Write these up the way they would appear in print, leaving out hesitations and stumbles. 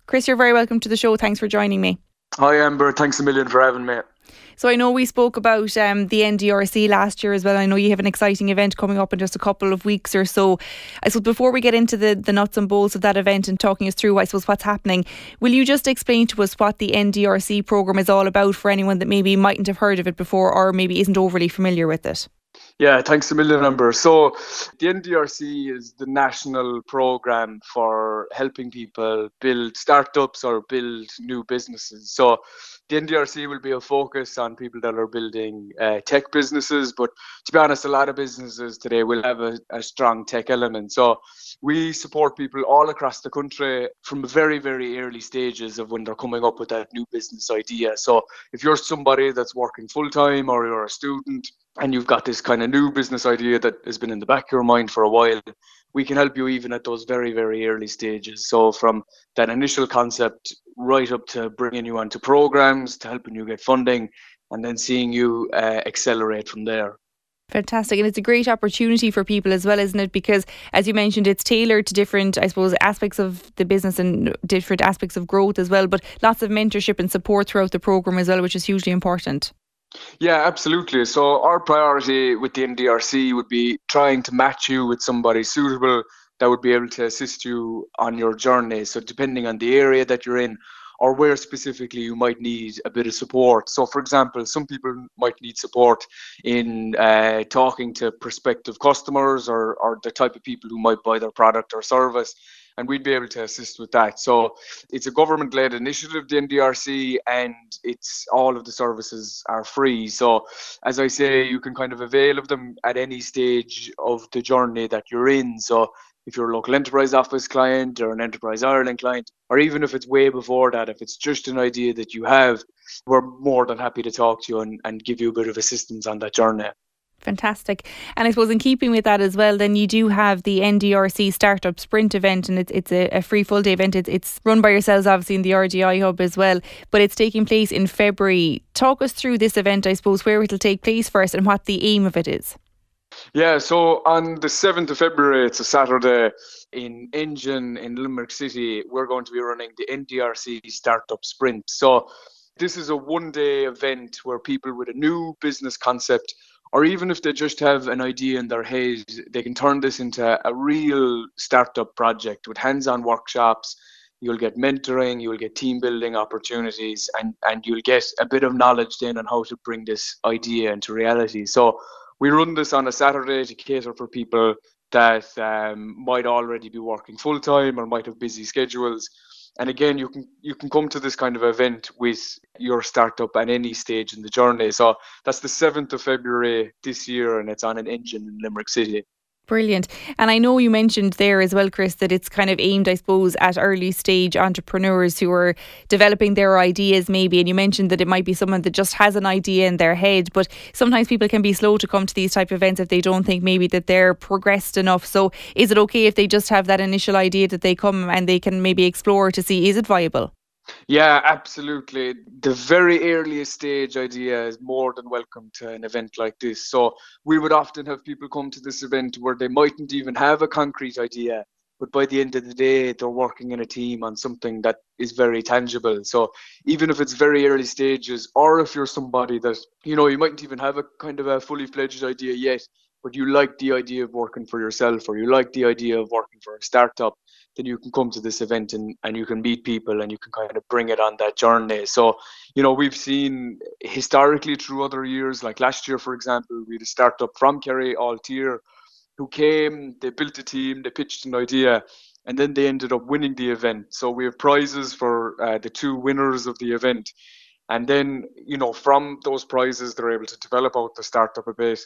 Chris, you're very welcome to the show. Thanks for joining me. Hi Amber, thanks a million for having me. So I know we spoke about the NDRC last year as well. I know you have an exciting event coming up in just a couple of weeks or so. I suppose before we get into the nuts and bolts of that event and talking us through, I suppose, what's happening, will you just explain to us what the NDRC programme is all about for anyone that maybe mightn't have heard of it before or maybe isn't overly familiar with it? Yeah, thanks a million, Amber. So the NDRC is the national program for helping people build startups or build new businesses. So the NDRC will be a focus on people that are building tech businesses, but to be honest, a lot of businesses today will have a strong tech element. So we support people all across the country from very, very early stages of when they're coming up with that new business idea. So if you're somebody that's working full time or you're a student and you've got this kind of new business idea that has been in the back of your mind for a while, we can help you even at those very, very early stages. So from that initial concept right up to bringing you onto programs, to helping you get funding, and then seeing you accelerate from there. Fantastic. And it's a great opportunity for people as well, isn't it? Because as you mentioned, it's tailored to different, I suppose, aspects of the business and different aspects of growth as well, but lots of mentorship and support throughout the programme as well, which is hugely important. Yeah, absolutely. So our priority with the NDRC would be trying to match you with somebody suitable that would be able to assist you on your journey. So depending on the area that you're in or where specifically you might need a bit of support. So for example, some people might need support in talking to prospective customers or the type of people who might buy their product or service, and we'd be able to assist with that. So it's a government-led initiative, the NDRC, and it's all of the services are free. So as I say, you can kind of avail of them at any stage of the journey that you're in. So if you're a local enterprise office client or an Enterprise Ireland client, or even if it's way before that, if it's just an idea that you have, we're more than happy to talk to you and give you a bit of assistance on that journey. Fantastic. And I suppose in keeping with that as well, then you do have the NDRC Startup Sprint event, and it's a free full day event. It's run by yourselves obviously in the RDI Hub as well, but it's taking place in February. Talk us through this event, I suppose, where it'll take place first and what the aim of it is. Yeah, so on the 7th of February, it's a Saturday, in Engine in Limerick City, we're going to be running the NDRC Startup Sprint. So this is a one-day event where people with a new business concept, or even if they just have an idea in their head, they can turn this into a real startup project with hands-on workshops. You'll get mentoring, you'll get team building opportunities, and you'll get a bit of knowledge then on how to bring this idea into reality. So we run this on a Saturday to cater for people that might already be working full time or might have busy schedules. And again, you can come to this kind of event with your startup at any stage in the journey. So that's the 7th of February this year, and it's on an Engine in Limerick City. Brilliant. And I know you mentioned there as well, Chris, that it's kind of aimed, I suppose, at early stage entrepreneurs who are developing their ideas maybe. And you mentioned that it might be someone that just has an idea in their head, but sometimes people can be slow to come to these type of events if they don't think maybe that they're progressed enough. So is it okay if they just have that initial idea that they come and they can maybe explore to see, is it viable? Yeah, absolutely. The very earliest stage idea is more than welcome to an event like this. So we would often have people come to this event where they mightn't even have a concrete idea, but by the end of the day, they're working in a team on something that is very tangible. So even if it's very early stages, or if you're somebody that, you mightn't even have a kind of a fully fledged idea yet, but you like the idea of working for yourself, or you like the idea of working for a startup, then you can come to this event and you can meet people and you can kind of bring it on that journey. So, we've seen historically through other years, like last year, for example, we had a startup from Kerry, Altier, who came, they built a team, they pitched an idea, and then they ended up winning the event. So we have prizes for the two winners of the event. And then, from those prizes, they're able to develop out the startup a bit.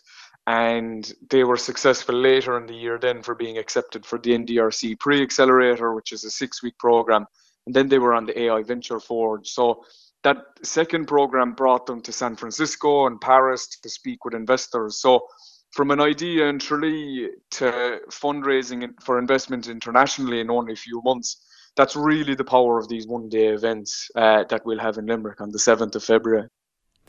And they were successful later in the year then for being accepted for the NDRC Pre-Accelerator, which is a 6-week program. And then they were on the AI Venture Forge. So that second program brought them to San Francisco and Paris to speak with investors. So from an idea in Tralee to fundraising for investment internationally in only a few months, that's really the power of these one-day events that we'll have in Limerick on the 7th of February.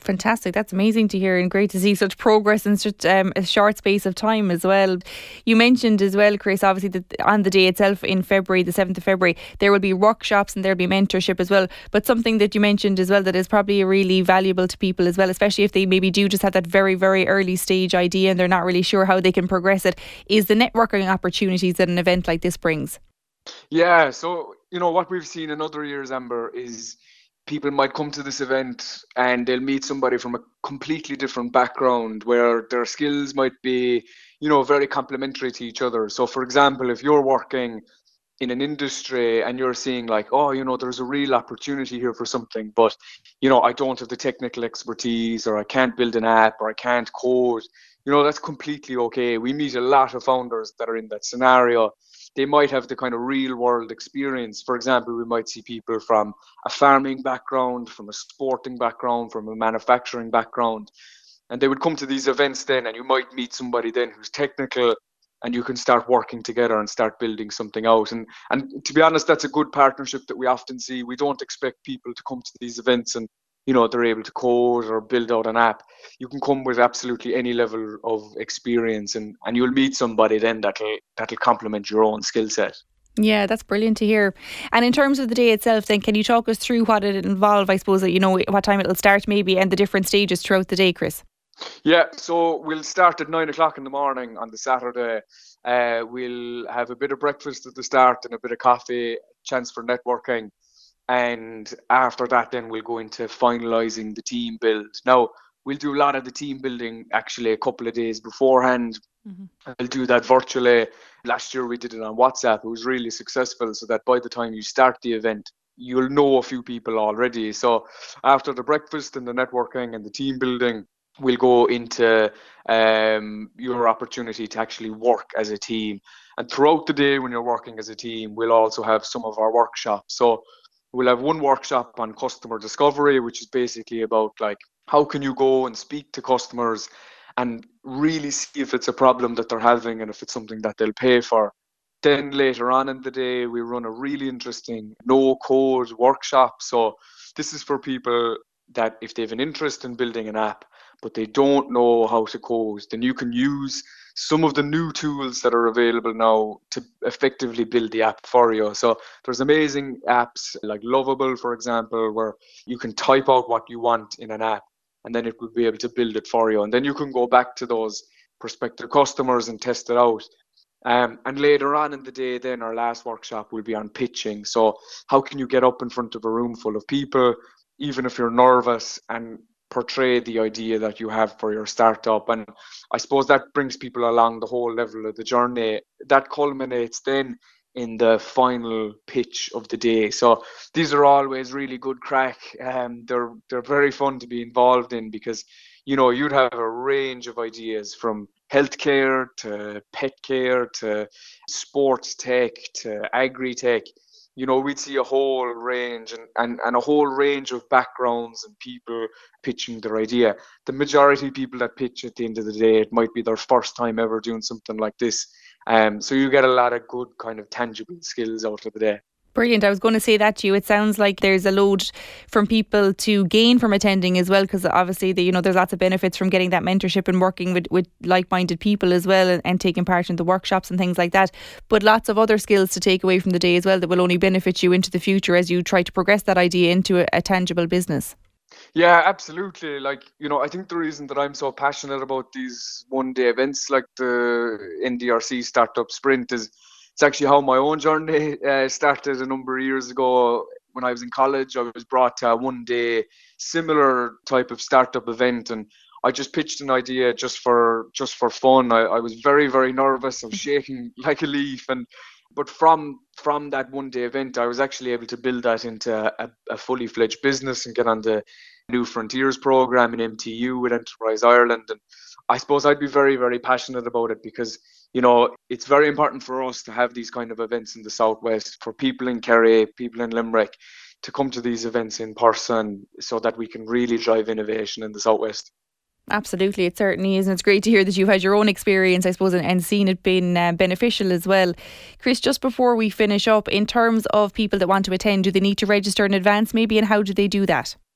Fantastic. That's amazing to hear and great to see such progress in such a short space of time as well. You mentioned as well, Chris, obviously that on the day itself in February, the 7th of February, there will be workshops and there'll be mentorship as well. But something that you mentioned as well that is probably really valuable to people as well, especially if they maybe do just have that very, very early stage idea and they're not really sure how they can progress it, is the networking opportunities that an event like this brings. Yeah, so what we've seen in other years, Amber, is people might come to this event and they'll meet somebody from a completely different background where their skills might be, very complementary to each other. So, for example, if you're working in an industry and you're seeing like, oh, there's a real opportunity here for something, but, I don't have the technical expertise, or I can't build an app, or I can't code, that's completely okay. We meet a lot of founders that are in that scenario. They might have the kind of real world experience. For example, we might see people from a farming background, from a sporting background, from a manufacturing background, and they would come to these events then, and you might meet somebody then who's technical, and you can start working together and start building something out. And to be honest, that's a good partnership that we often see. We don't expect people to come to these events and they're able to code or build out an app. You can come with absolutely any level of experience, and you'll meet somebody then that'll complement your own skill set. Yeah, that's brilliant to hear. And in terms of the day itself, then can you talk us through what it involves? I suppose that what time it'll start maybe and the different stages throughout the day, Chris. Yeah, so we'll start at 9 o'clock in the morning on the Saturday. We'll have a bit of breakfast at the start and a bit of coffee, chance for networking. And after that, then we'll go into finalising the team build. Now, we'll do a lot of the team building actually a couple of days beforehand. I'll do that virtually. Last year we did it on WhatsApp. It was really successful, so that by the time you start the event, you'll know a few people already. So after the breakfast and the networking and the team building, we'll go into your opportunity to actually work as a team. And throughout the day when you're working as a team, we'll also have some of our workshops. So we'll have one workshop on customer discovery, which is basically about like, how can you go and speak to customers and really see if it's a problem that they're having and if it's something that they'll pay for. Then later on in the day, we run a really interesting no-code workshop. So this is for people that if they have an interest in building an app, but they don't know how to code, then you can use some of the new tools that are available now to effectively build the app for you. So there's amazing apps like Lovable, for example, where you can type out what you want in an app and then it will be able to build it for you. And then you can go back to those prospective customers and test it out. And later on in the day, then our last workshop will be on pitching. So how can you get up in front of a room full of people, even if you're nervous, and portray the idea that you have for your startup? And I suppose that brings people along the whole level of the journey. That culminates then in the final pitch of the day. So these are always really good crack. They're very fun to be involved in because you'd have a range of ideas from healthcare to pet care to sports tech to agri tech. We'd see a whole range and a whole range of backgrounds and people pitching their idea. The majority of people that pitch at the end of the day, it might be their first time ever doing something like this. So you get a lot of good kind of tangible skills out of the day. Brilliant. I was going to say that to you. It sounds like there's a load from people to gain from attending as well, because obviously there's lots of benefits from getting that mentorship and working with like-minded people as well, and taking part in the workshops and things like that. But lots of other skills to take away from the day as well that will only benefit you into the future as you try to progress that idea into a tangible business. Yeah, absolutely. I think the reason that I'm so passionate about these one-day events like the NDRC Startup Sprint is it's actually how my own journey started a number of years ago. When I was in college, I was brought to a one-day similar type of startup event, and I just pitched an idea just for fun. I was very, very nervous. I was shaking like a leaf, but from that one-day event, I was actually able to build that into a fully fledged business and get on the New Frontiers program in MTU with Enterprise Ireland. And I suppose I'd be very, very passionate about it because it's very important for us to have these kind of events in the Southwest, for people in Kerry, people in Limerick, to come to these events in person so that we can really drive innovation in the Southwest. Absolutely, it certainly is. And it's great to hear that you've had your own experience, I suppose, and seen it being beneficial as well. Chris, just before we finish up, in terms of people that want to attend, do they need to register in advance maybe, and how do they do that?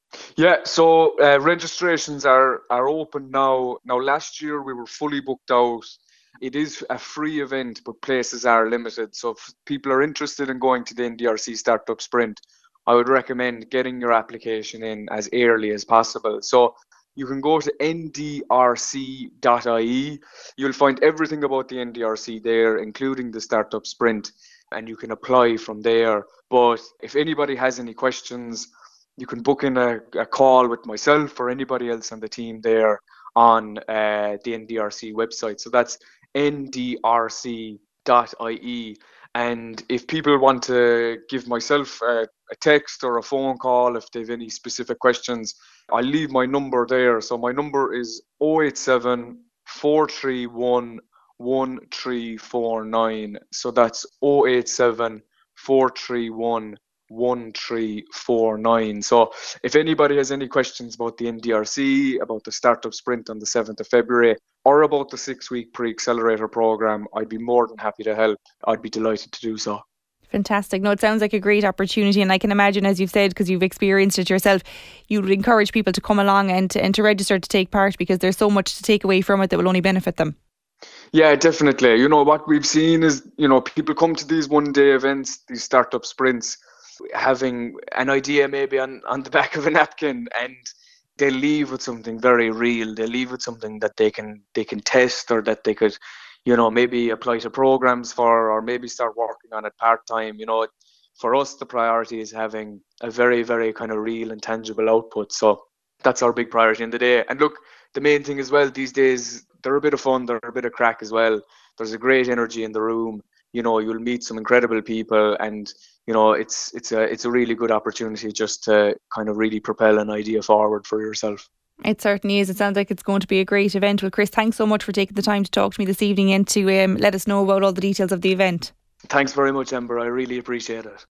Yeah, so registrations are open now. Now, last year we were fully booked out. It is a free event, but places are limited. So if people are interested in going to the NDRC Startup Sprint, I would recommend getting your application in as early as possible. So you can go to ndrc.ie. You'll find everything about the NDRC there, including the Startup Sprint, and you can apply from there. But if anybody has any questions, you can book in a call with myself or anybody else on the team there on the NDRC website. So that's ndrc.ie. And if people want to give myself a text or a phone call if they have any specific questions, I'll leave my number there. So my number is 087 431 1349. So that's 087 431 1349. So if anybody has any questions about the NDRC, about the Startup Sprint on the 7th of February, or about the 6-week pre-accelerator program, I'd be more than happy to help. I'd be delighted to do so. Fantastic. No, it sounds like a great opportunity, and I can imagine, as you've said, because you've experienced it yourself, you would encourage people to come along and to register to take part, because there's so much to take away from it that will only benefit them. Yeah, definitely. What we've seen is, people come to these one-day events, these startup sprints, having an idea maybe on the back of a napkin, and they leave with something very real. They leave with something that they can test, or that they could, maybe apply to programs for, or maybe start working on it part-time. For us, the priority is having a very, very kind of real and tangible output. So that's our big priority in the day. And look, the main thing as well these days, they're a bit of fun, they're a bit of crack as well. There's a great energy in the room. You'll meet some incredible people, and it's a really good opportunity just to kind of really propel an idea forward for yourself. It certainly is. It sounds like it's going to be a great event. Well, Chris, thanks so much for taking the time to talk to me this evening and to let us know about all the details of the event. Thanks very much, Ember. I really appreciate it.